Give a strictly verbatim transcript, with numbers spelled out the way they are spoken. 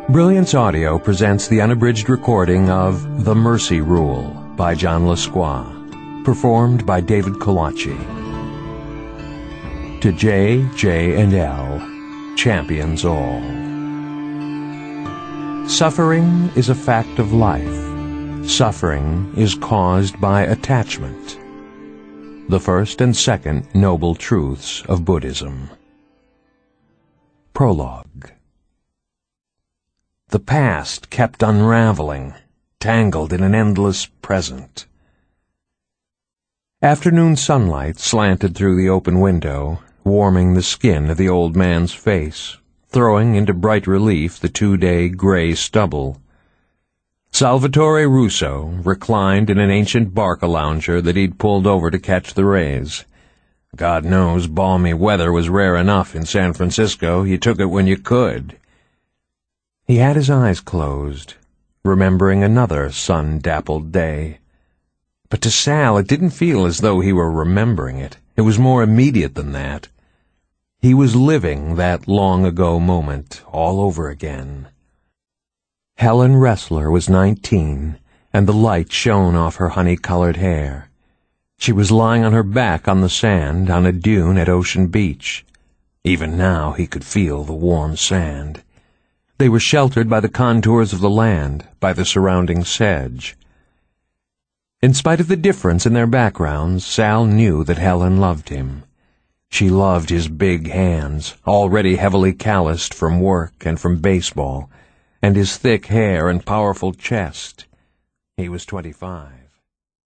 Brilliance Audio presents the unabridged recording of The Mercy Rule by John Lasqua, performed by David Kalachi. To J, J, and L, champions all. Suffering is a fact of life. Suffering is caused by attachment. The first and second noble truths of Buddhism. Prologue. The past kept unraveling, tangled in an endless present. Afternoon sunlight slanted through the open window, warming the skin of the old man's face, throwing into bright relief the two-day gray stubble. Salvatore Russo reclined in an ancient barca-lounger that he'd pulled over to catch the rays. God knows balmy weather was rare enough in San Francisco. You took it when you could. He had his eyes closed, remembering another sun-dappled day. But to Sal, it didn't feel as though he were remembering it. It was more immediate than that. He was living that long-ago moment all over again. Helen Ressler was nineteen, and the light shone off her honey-colored hair. She was lying on her back on the sand on a dune at Ocean Beach. Even now he could feel the warm sand. They were sheltered by the contours of the land, by the surrounding sedge. In spite of the difference in their backgrounds, Sal knew that Helen loved him. She loved his big hands, already heavily calloused from work and from baseball, and his thick hair and powerful chest. He was twenty-five.